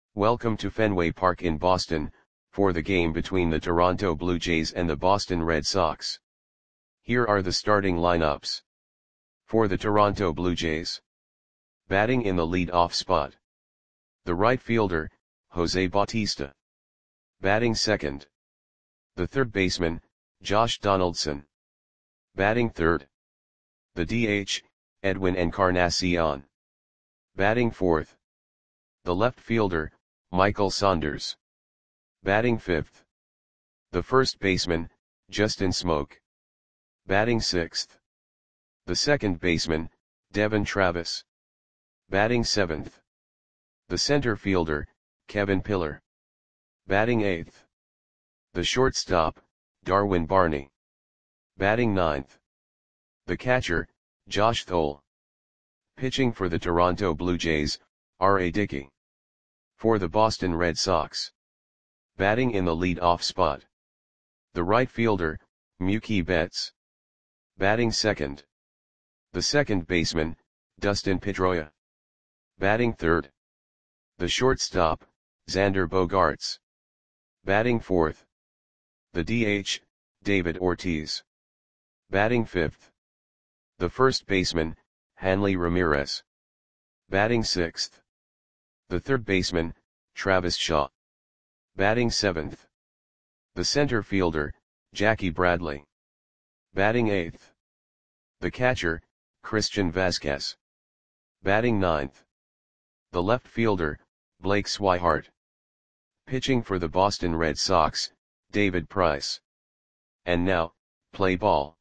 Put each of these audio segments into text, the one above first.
Welcome to Fenway Park in Boston, for the game between the Toronto Blue Jays and the Boston Red Sox. Here are the starting lineups. For the Toronto Blue Jays. Batting in the lead-off spot. The right fielder, Jose Bautista. Batting second. The third baseman, Josh Donaldson. Batting third. The DH, Edwin Encarnacion. Batting fourth. The left fielder, Michael Saunders. Batting fifth. The first baseman, Justin Smoak. Batting sixth. The second baseman, Devon Travis. Batting seventh. The center fielder, Kevin Pillar. Batting eighth. The shortstop, Darwin Barney. Batting ninth. The catcher, Josh Thole. Pitching for the Toronto Blue Jays, R.A. Dickey. For the Boston Red Sox. Batting in the lead-off spot. The right fielder, Mookie Betts. Batting second. The second baseman, Dustin Pedroia. Batting third. The shortstop, Xander Bogaerts. Batting fourth. The DH, David Ortiz. Batting fifth. The first baseman, Hanley Ramirez. Batting sixth. The third baseman, Travis Shaw. Batting seventh. The center fielder, Jackie Bradley. Batting eighth. The catcher, Christian Vazquez. Batting ninth. The left fielder, Blake Swihart. Pitching for the Boston Red Sox, David Price. And now, play ball.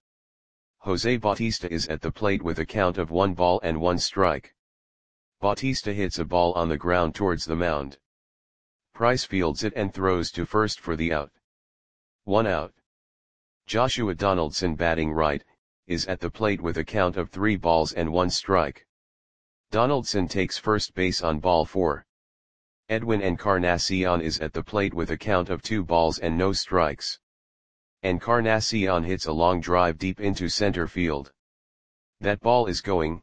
Jose Bautista is at the plate with a count of 1 ball and 1 strike. Bautista hits a ball on the ground towards the mound. Price fields it and throws to first for the out. 1 out. Joshua Donaldson, batting right, is at the plate with a count of 3 balls and 1 strike. Donaldson takes first base on ball 4. Edwin Encarnacion is at the plate with a count of 2 balls and no strikes. Encarnacion hits a long drive deep into center field. That ball is gone.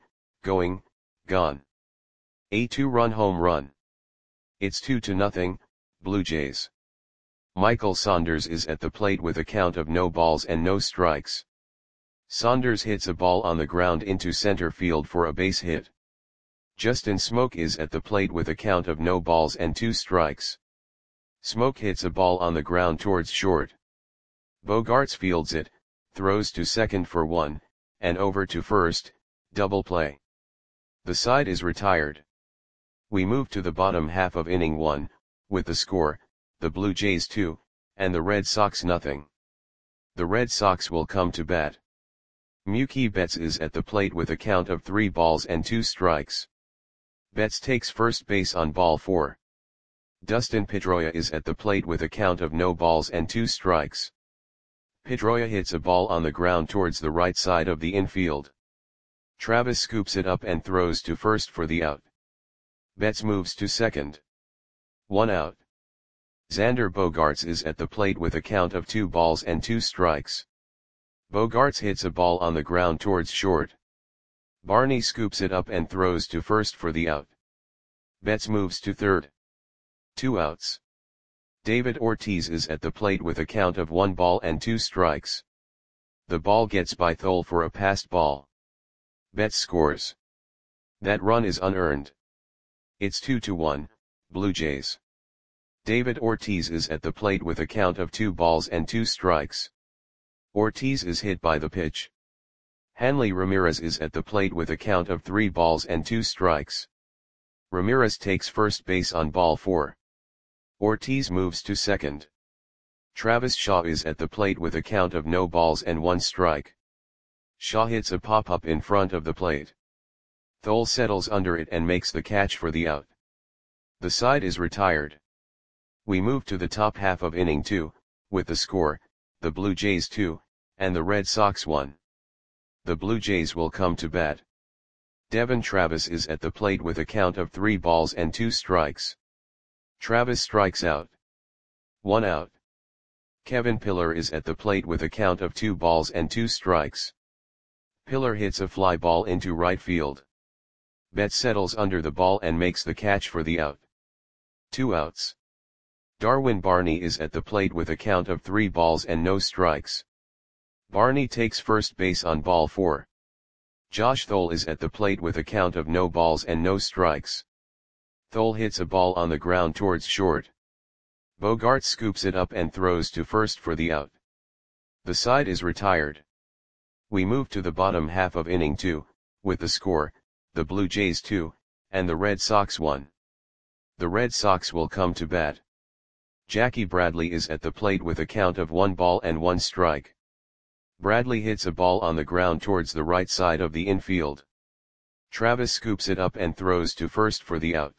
A 2-run home run. It's 2-0, Blue Jays. Michael Saunders is at the plate with a count of no balls and no strikes. Saunders hits a ball on the ground into center field for a base hit. Justin Smoak is at the plate with a count of no balls and 2 strikes. Smoak hits a ball on the ground towards short. Bogaerts fields it, throws to second for 1, and over to first, double play. The side is retired. We move to the bottom half of inning 1, with the score, the Blue Jays 2, and the Red Sox nothing. The Red Sox will come to bat. Mookie Betts is at the plate with a count of 3 balls and 2 strikes. Betts takes first base on ball 4. Dustin Pedroia is at the plate with a count of no balls and 2 strikes. Pedroia hits a ball on the ground towards the right side of the infield. Travis scoops it up and throws to first for the out. Betts moves to second. 1 out. Xander Bogaerts is at the plate with a count of 2 balls and 2 strikes. Bogaerts hits a ball on the ground towards short. Barney scoops it up and throws to first for the out. Betts moves to third. 2 outs. David Ortiz is at the plate with a count of 1 ball and 2 strikes. The ball gets by Thole for a passed ball. Betts scores. That run is unearned. It's 2-1, Blue Jays. David Ortiz is at the plate with a count of 2 balls and 2 strikes. Ortiz is hit by the pitch. Hanley Ramirez is at the plate with a count of 3 balls and 2 strikes. Ramirez takes first base on ball 4. Ortiz moves to second. Travis Shaw is at the plate with a count of no balls and 1 strike. Shaw hits a pop-up in front of the plate. Thole settles under it and makes the catch for the out. The side is retired. We move to the top half of inning 2, with the score, the Blue Jays 2, and the Red Sox 1. The Blue Jays will come to bat. Devon Travis is at the plate with a count of 3 balls and 2 strikes. Travis strikes out. 1 out. Kevin Pillar is at the plate with a count of 2 balls and 2 strikes. Pillar hits a fly ball into right field. Betts settles under the ball and makes the catch for the out. 2 outs. Darwin Barney is at the plate with a count of 3 balls and no strikes. Barney takes first base on ball 4. Josh Thole is at the plate with a count of no balls and no strikes. Thole hits a ball on the ground towards short. Bogaerts scoops it up and throws to first for the out. The side is retired. We move to the bottom half of inning 2, with the score, the Blue Jays 2, and the Red Sox 1. The Red Sox will come to bat. Jackie Bradley is at the plate with a count of 1 ball and 1 strike. Bradley hits a ball on the ground towards the right side of the infield. Travis scoops it up and throws to first for the out.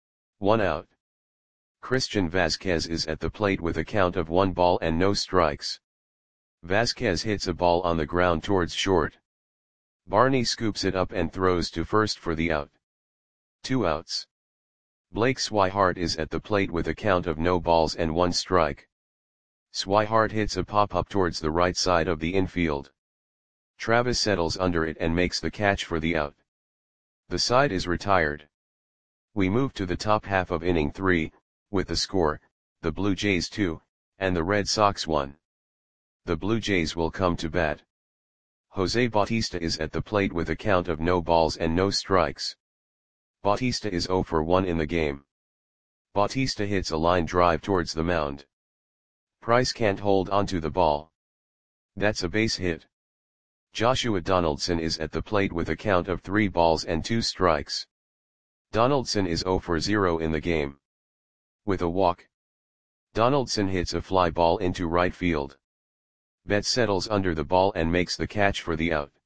1 out. Christian Vazquez is at the plate with a count of 1 ball and no strikes. Vazquez hits a ball on the ground towards short. Barney scoops it up and throws to first for the out. 2 outs. Blake Swihart is at the plate with a count of no balls and 1 strike. Swihart hits a pop-up towards the right side of the infield. Travis settles under it and makes the catch for the out. The side is retired. We move to the top half of inning 3, with the score, the Blue Jays 2, and the Red Sox 1. The Blue Jays will come to bat. Jose Bautista is at the plate with a count of no balls and no strikes. Bautista is 0 for 1 in the game. Bautista hits a line drive towards the mound. Price can't hold onto the ball. That's a base hit. Joshua Donaldson is at the plate with a count of 3 balls and 2 strikes. Donaldson is 0 for 0 in the game. With a walk. Donaldson hits a fly ball into right field. Betts settles under the ball and makes the catch for the out.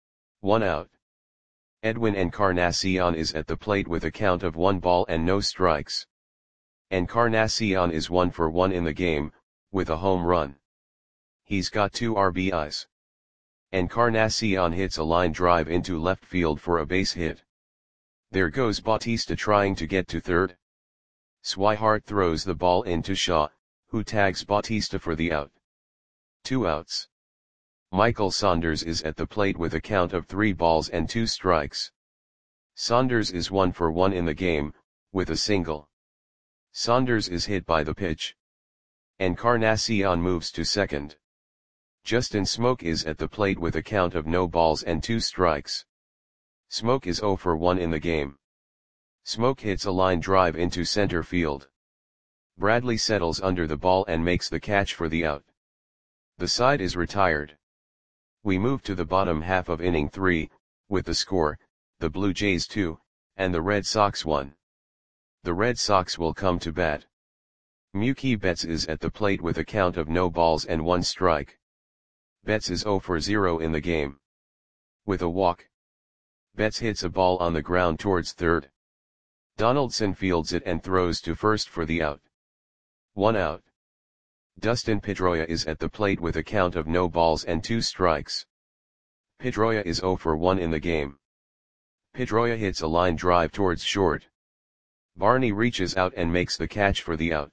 1 out. Edwin Encarnacion is at the plate with a count of 1 ball and no strikes. Encarnacion is 1 for 1 in the game, with a home run. He's got 2 RBIs. Encarnacion hits a line drive into left field for a base hit. There goes Bautista trying to get to third. Swihart throws the ball into Shaw, who tags Bautista for the out. 2 outs. Michael Saunders is at the plate with a count of 3 balls and 2 strikes. Saunders is 1 for 1 in the game, with a single. Saunders is hit by the pitch. Encarnacion moves to second. Justin Smoke is at the plate with a count of no balls and 2 strikes. Smoke is 0 for 1 in the game. Smoke hits a line drive into center field. Bradley settles under the ball and makes the catch for the out. The side is retired. We move to the bottom half of inning 3, with the score, the Blue Jays 2, and the Red Sox 1. The Red Sox will come to bat. Mookie Betts is at the plate with a count of no balls and 1 strike. Betts is 0 for 0 in the game. With a walk. Betts hits a ball on the ground towards third. Donaldson fields it and throws to first for the out. 1 out. Dustin Pedroia is at the plate with a count of no balls and 2 strikes. Pedroia is 0 for 1 in the game. Pedroia hits a line drive towards short. Barney reaches out and makes the catch for the out.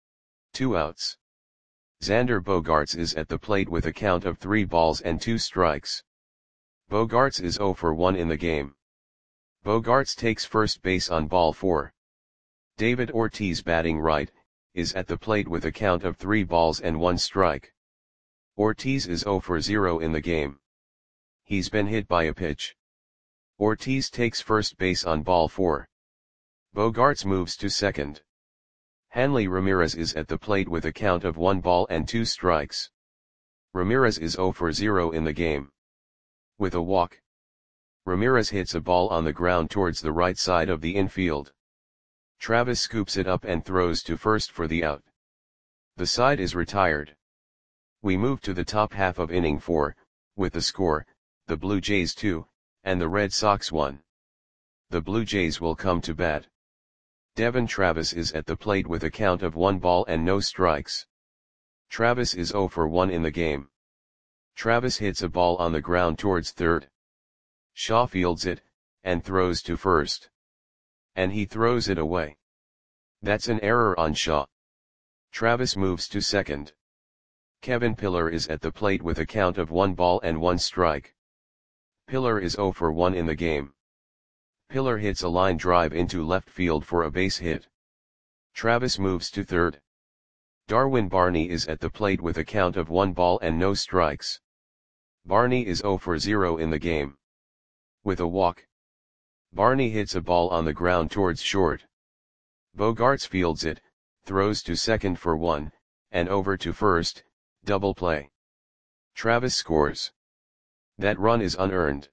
2 outs. Xander Bogaerts is at the plate with a count of 3 balls and 2 strikes. Bogaerts is 0 for 1 in the game. Bogaerts takes first base on ball 4. David Ortiz, batting right, is at the plate with a count of 3 balls and 1 strike. Ortiz is 0 for 0 in the game. He's been hit by a pitch. Ortiz takes first base on ball 4. Bogaerts moves to second. Hanley Ramirez is at the plate with a count of 1 ball and 2 strikes. Ramirez is 0 for 0 in the game. With a walk. Ramirez hits a ball on the ground towards the right side of the infield. Travis scoops it up and throws to first for the out. The side is retired. We move to the top half of inning 4, with the score, the Blue Jays 2, and the Red Sox 1. The Blue Jays will come to bat. Devon Travis is at the plate with a count of 1 ball and no strikes. Travis is 0 for 1 in the game. Travis hits a ball on the ground towards third. Shaw fields it, and throws to first. And he throws it away. That's an error on Shaw. Travis moves to second. Kevin Pillar is at the plate with a count of 1 ball and 1 strike. Pillar is 0 for 1 in the game. Pillar hits a line drive into left field for a base hit. Travis moves to third. Darwin Barney is at the plate with a count of 1 ball and no strikes. Barney is 0 for 0 in the game. With a walk, Barney hits a ball on the ground towards short. Bogaerts fields it, throws to second for 1, and over to first, double play. Travis scores. That run is unearned.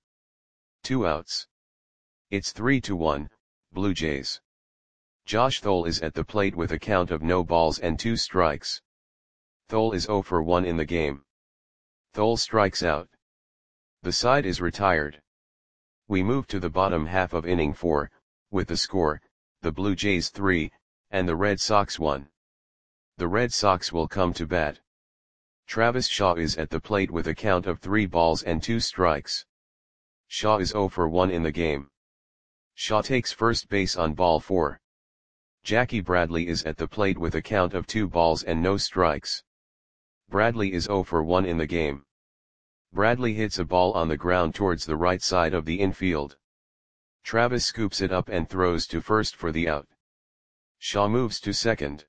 2 outs. It's 3-1, Blue Jays. Josh Thole is at the plate with a count of no balls and 2 strikes. Thole is 0 for 1 in the game. Thole strikes out. The side is retired. We move to the bottom half of inning 4, with the score, the Blue Jays 3, and the Red Sox 1. The Red Sox will come to bat. Travis Shaw is at the plate with a count of 3 balls and 2 strikes. Shaw is 0 for 1 in the game. Shaw takes first base on ball 4. Jackie Bradley is at the plate with a count of 2 balls and no strikes. Bradley is 0 for 1 in the game. Bradley hits a ball on the ground towards the right side of the infield. Travis scoops it up and throws to first for the out. Shaw moves to second.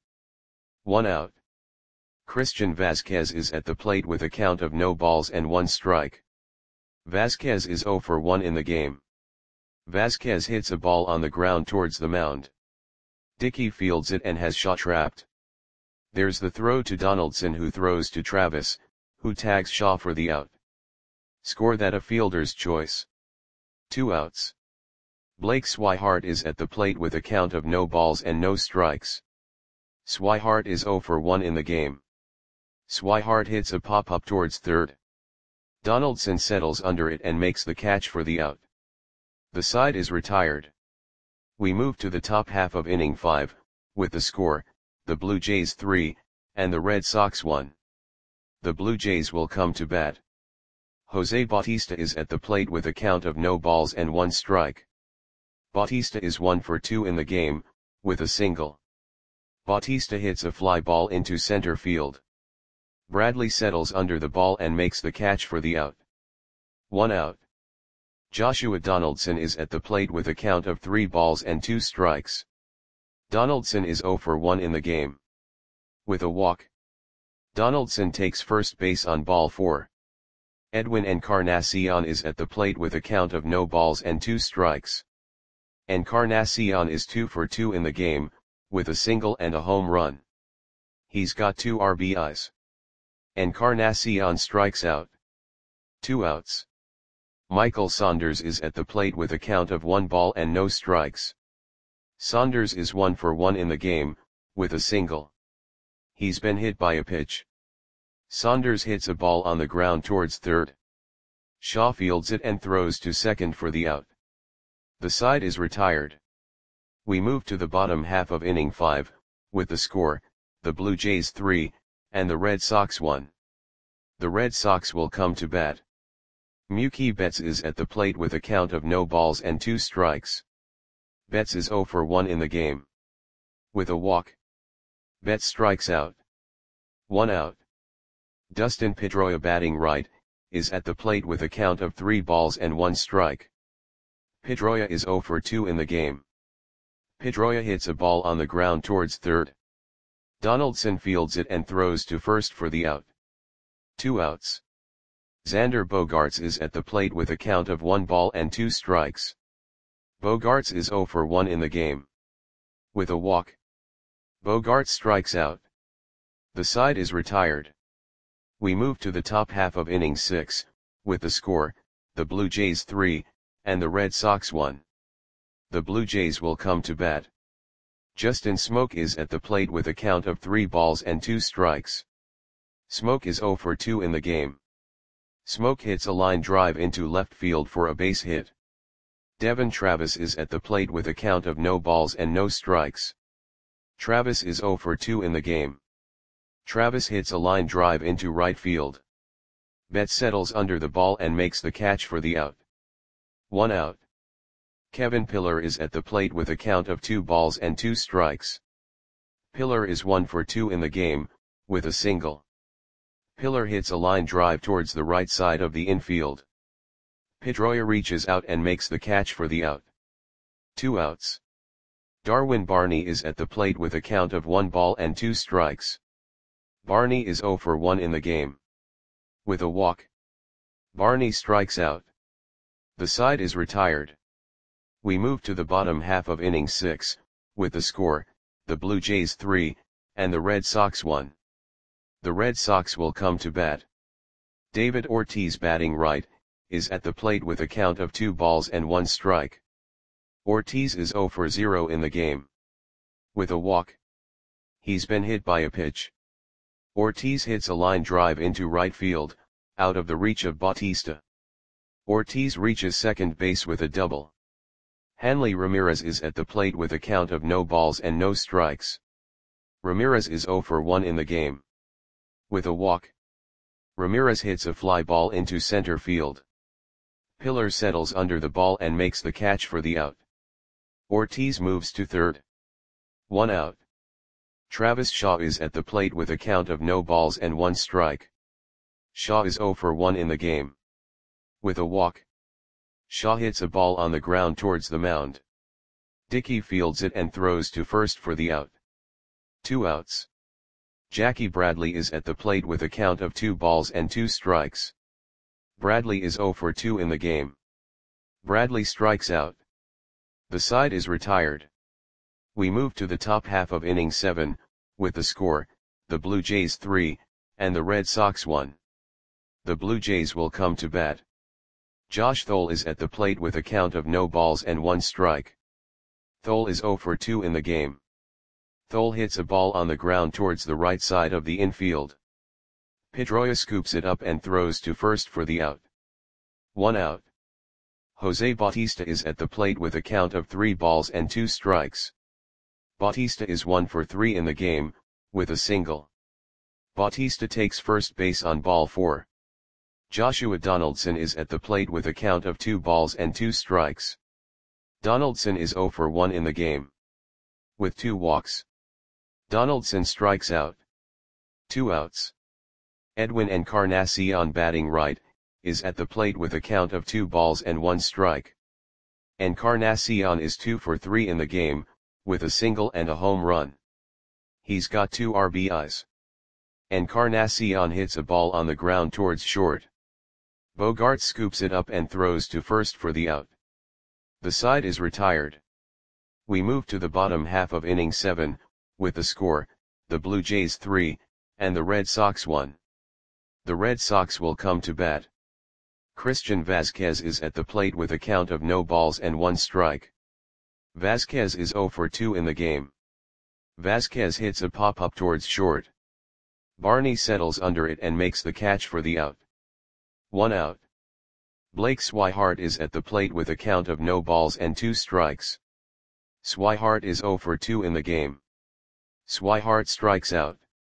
1 out. Christian Vazquez is at the plate with a count of no balls and 1 strike. Vazquez is 0 for 1 in the game. Vazquez hits a ball on the ground towards the mound. Dickey fields it and has Shaw trapped. There's the throw to Donaldson, who throws to Travis, who tags Shaw for the out. Score that a fielder's choice. 2 outs. Blake Swihart is at the plate with a count of no balls and no strikes. Swihart is 0 for 1 in the game. Swihart hits a pop-up towards third. Donaldson settles under it and makes the catch for the out. The side is retired. We move to the top half of inning 5, with the score, the Blue Jays 3, and the Red Sox 1. The Blue Jays will come to bat. Jose Bautista is at the plate with a count of no balls and 1 strike. Bautista is 1 for 2 in the game, with a single. Bautista hits a fly ball into center field. Bradley settles under the ball and makes the catch for the out. 1 out. Joshua Donaldson is at the plate with a count of 3 balls and 2 strikes. Donaldson is 0 for 1 in the game. With a walk, Donaldson takes first base on ball 4. Edwin Encarnacion is at the plate with a count of no balls and 2 strikes. Encarnacion is 2 for 2 in the game, with a single and a home run. He's got 2 RBIs. Encarnacion strikes out. 2 outs. Michael Saunders is at the plate with a count of 1 ball and no strikes. Saunders is 1 for 1 in the game, with a single. He's been hit by a pitch. Saunders hits a ball on the ground towards third. Shaw fields it and throws to second for the out. The side is retired. We move to the bottom half of inning 5, with the score, the Blue Jays 3, and the Red Sox 1. The Red Sox will come to bat. Mookie Betts is at the plate with a count of no balls and 2 strikes. Betts is 0 for 1 in the game. With a walk, Betts strikes out. 1 out. Dustin Pedroia, batting right, is at the plate with a count of 3 balls and 1 strike. Pedroia is 0 for 2 in the game. Pedroia hits a ball on the ground towards third. Donaldson fields it and throws to first for the out. 2 outs. Xander Bogaerts is at the plate with a count of 1 ball and 2 strikes. Bogaerts is 0 for 1 in the game. With a walk, Bogaerts strikes out. The side is retired. We move to the top half of inning 6, with the score, the Blue Jays 3, and the Red Sox 1. The Blue Jays will come to bat. Justin Smoak is at the plate with a count of 3 balls and 2 strikes. Smoak is 0 for 2 in the game. Smoak hits a line drive into left field for a base hit. Devon Travis is at the plate with a count of no balls and no strikes. Travis is 0 for 2 in the game. Travis hits a line drive into right field. Betts settles under the ball and makes the catch for the out. 1 out. Kevin Pillar is at the plate with a count of 2 balls and 2 strikes. Pillar is 1 for 2 in the game, with a single. Pillar hits a line drive towards the right side of the infield. Pedroia reaches out and makes the catch for the out. 2 outs. Darwin Barney is at the plate with a count of 1 ball and 2 strikes. Barney is 0 for 1 in the game. With a walk, Barney strikes out. The side is retired. We move to the bottom half of inning 6, with the score, the Blue Jays 3, and the Red Sox 1. The Red Sox will come to bat. David Ortiz, batting right, is at the plate with a count of 2 balls and 1 strike. Ortiz is 0 for 0 in the game. With a walk, he's been hit by a pitch. Ortiz hits a line drive into right field, out of the reach of Bautista. Ortiz reaches second base with a double. Hanley Ramirez is at the plate with a count of no balls and no strikes. Ramirez is 0 for 1 in the game. With a walk, Ramirez hits a fly ball into center field. Pillar settles under the ball and makes the catch for the out. Ortiz moves to third. 1 out. Travis Shaw is at the plate with a count of no balls and 1 strike. Shaw is 0 for 1 in the game. With a walk, Shaw hits a ball on the ground towards the mound. Dickey fields it and throws to first for the out. 2 outs. Jackie Bradley is at the plate with a count of 2 balls and 2 strikes. Bradley is 0 for 2 in the game. Bradley strikes out. The side is retired. We move to the top half of inning 7, with the score, the Blue Jays 3, and the Red Sox 1. The Blue Jays will come to bat. Josh Thole is at the plate with a count of no balls and 1 strike. Thole is 0 for 2 in the game. Thole hits a ball on the ground towards the right side of the infield. Pedroia scoops it up and throws to first for the out. 1 out. Jose Bautista is at the plate with a count of 3 balls and 2 strikes. Bautista is 1 for 3 in the game, with a single. Bautista takes first base on ball 4. Joshua Donaldson is at the plate with a count of 2 balls and 2 strikes. Donaldson is 0 for 1 in the game. With 2 walks, Donaldson strikes out. 2 outs. Edwin Encarnacion, batting right, is at the plate with a count of 2 balls and 1 strike. Encarnacion is 2 for 3 in the game, with a single and a home run. He's got 2 RBIs. Encarnacion hits a ball on the ground towards short. Bogart scoops it up and throws to first for the out. The side is retired. We move to the bottom half of inning 7, with the score, the Blue Jays 3, and the Red Sox 1. The Red Sox will come to bat. Christian Vazquez is at the plate with a count of no balls and 1 strike. Vazquez is 0 for 2 in the game. Vazquez hits a pop-up towards short. Barney settles under it and makes the catch for the out. 1 out. Blake Swihart is at the plate with a count of no balls and 2 strikes. Swihart is 0 for 2 in the game. Swihart strikes out.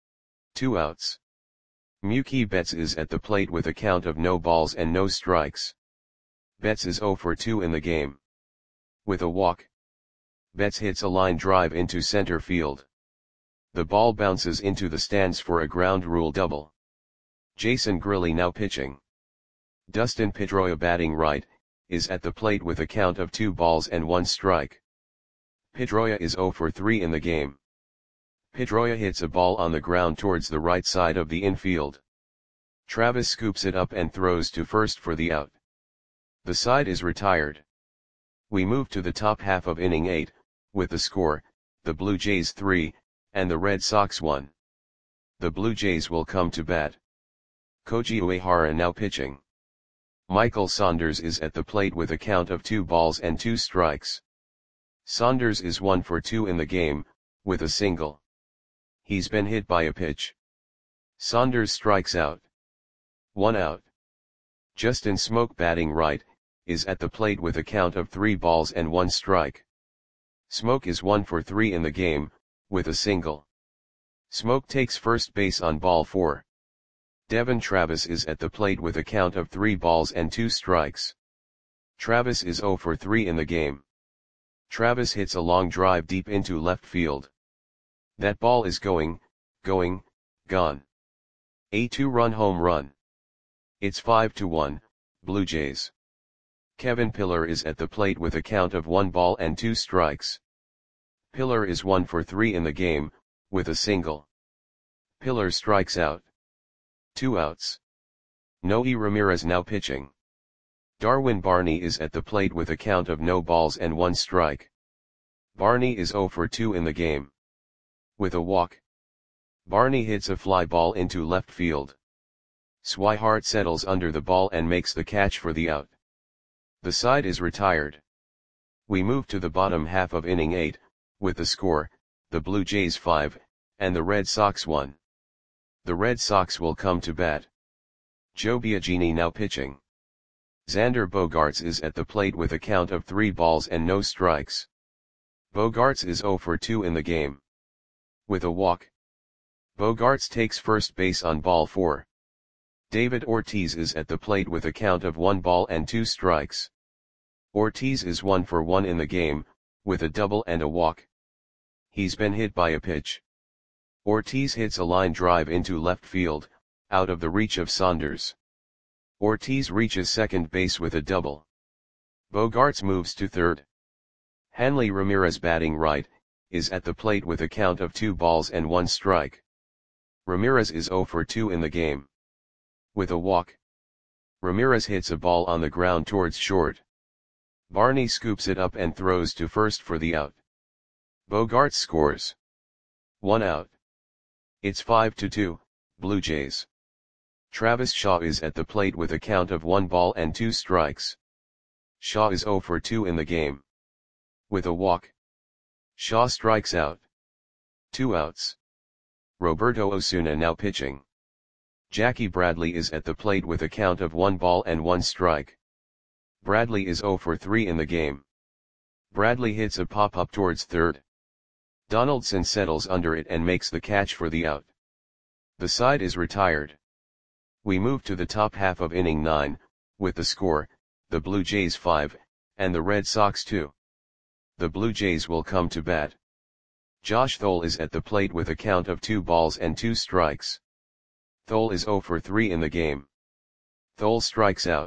2 outs. Mookie Betts is at the plate with a count of no balls and no strikes. Betts is 0 for 2 in the game. With a walk, Betts hits a line drive into center field. The ball bounces into the stands for a ground rule double. Jason Grilli now pitching. Dustin Pedroia, batting right, is at the plate with a count of 2 balls and 1 strike. Pedroia is 0 for 3 in the game. Pedroia hits a ball on the ground towards the right side of the infield. Travis scoops it up and throws to first for the out. The side is retired. We move to the top half of inning 8, with the score, the Blue Jays 3, and the Red Sox 1. The Blue Jays will come to bat. Koji Uehara now pitching. Michael Saunders is at the plate with a count of 2 balls and 2 strikes. Saunders is 1 for 2 in the game, with a single. He's been hit by a pitch. Saunders strikes out. 1 out. Justin Smoke, batting right, is at the plate with a count of 3 balls and 1 strike. Smoke is 1 for 3 in the game, with a single. Smoke takes first base on ball 4. Devon Travis is at the plate with a count of 3 balls and 2 strikes. Travis is 0 for 3 in the game. Travis hits a long drive deep into left field. That ball is gone. A 2-run home run. It's 5-1, Blue Jays. Kevin Pillar is at the plate with a count of 1 ball and 2 strikes. Pillar is 1 for 3 in the game, with a single. Pillar strikes out. 2 outs. Noe Ramirez now pitching. Darwin Barney is at the plate with a count of no balls and 1 strike. Barney is 0 for 2 in the game. With a walk. Barney hits a fly ball into left field. Swihart settles under the ball and makes the catch for the out. The side is retired. We move to the bottom half of inning 8, with the score, the Blue Jays 5, and the Red Sox 1. The Red Sox will come to bat. Joe Biagini now pitching. Xander Bogaerts is at the plate with a count of 3 balls and no strikes. Bogaerts is 0 for 2 in the game. With a walk. Bogaerts takes first base on ball 4. David Ortiz is at the plate with a count of 1 ball and 2 strikes. Ortiz is 1 for 1 in the game, with a double and a walk. He's been hit by a pitch. Ortiz hits a line drive into left field, out of the reach of Saunders. Ortiz reaches second base with a double. Bogaerts moves to third. Hanley Ramirez, batting right, is at the plate with a count of 2 balls and 1 strike. Ramirez is 0 for 2 in the game. With a walk. Ramirez hits a ball on the ground towards short. Barney scoops it up and throws to first for the out. Bogaerts scores. 1 out. It's 5-2, Blue Jays. Travis Shaw is at the plate with a count of 1 ball and 2 strikes. Shaw is 0 for 2 in the game. With a walk. Shaw strikes out. 2 outs. Roberto Osuna now pitching. Jackie Bradley is at the plate with a count of 1 ball and 1 strike. Bradley is 0 for 3 in the game. Bradley hits a pop-up towards third. Donaldson settles under it and makes the catch for the out. The side is retired. We move to the top half of inning 9, with the score, the Blue Jays 5, and the Red Sox 2. The Blue Jays will come to bat. Josh Thole is at the plate with a count of 2 balls and 2 strikes. Thole is 0 for 3 in the game. Thole strikes out.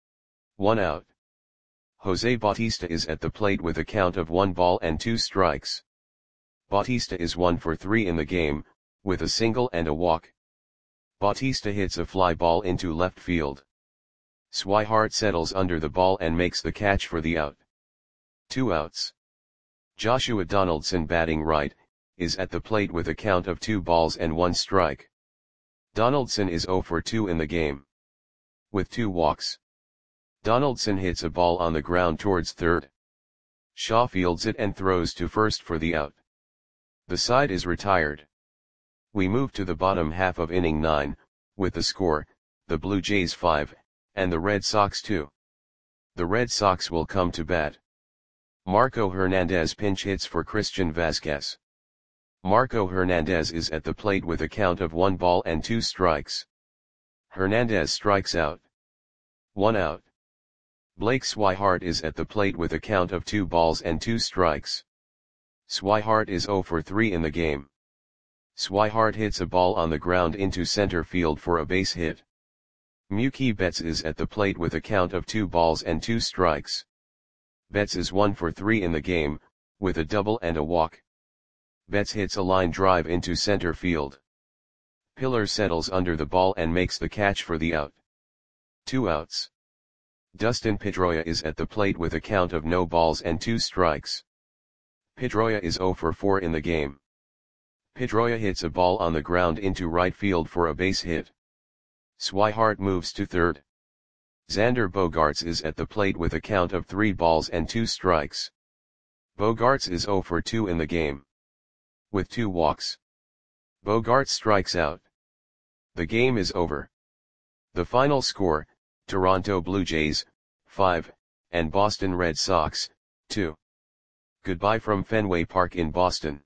1 out. Jose Bautista is at the plate with a count of 1 ball and 2 strikes. Bautista is 1 for 3 in the game, with a single and a walk. Bautista hits a fly ball into left field. Swihart settles under the ball and makes the catch for the out. 2 outs. Joshua Donaldson, batting right, is at the plate with a count of 2 balls and 1 strike. Donaldson is 0 for 2 in the game. With 2 walks. Donaldson hits a ball on the ground towards third. Shaw fields it and throws to first for the out. The side is retired. We move to the bottom half of inning 9, with the score, the Blue Jays 5, and the Red Sox 2. The Red Sox will come to bat. Marco Hernandez pinch hits for Christian Vazquez. Marco Hernandez is at the plate with a count of 1 ball and 2 strikes. Hernandez strikes out. 1 out. Blake Swihart is at the plate with a count of 2 balls and 2 strikes. Swihart is 0 for 3 in the game. Swihart hits a ball on the ground into center field for a base hit. Mookie Betts is at the plate with a count of 2 balls and 2 strikes. Betts is 1 for 3 in the game, with a double and a walk. Betts hits a line drive into center field. Pillar settles under the ball and makes the catch for the out. 2 outs. Dustin Pedroia is at the plate with a count of no balls and 2 strikes. Pedroia is 0 for 4 in the game. Pedroia hits a ball on the ground into right field for a base hit. Swihart moves to third. Xander Bogaerts is at the plate with a count of 3 balls and 2 strikes. Bogaerts is 0 for 2 in the game. With 2 walks. Bogaerts strikes out. The game is over. The final score, Toronto Blue Jays, 5, and Boston Red Sox, 2. Goodbye from Fenway Park in Boston.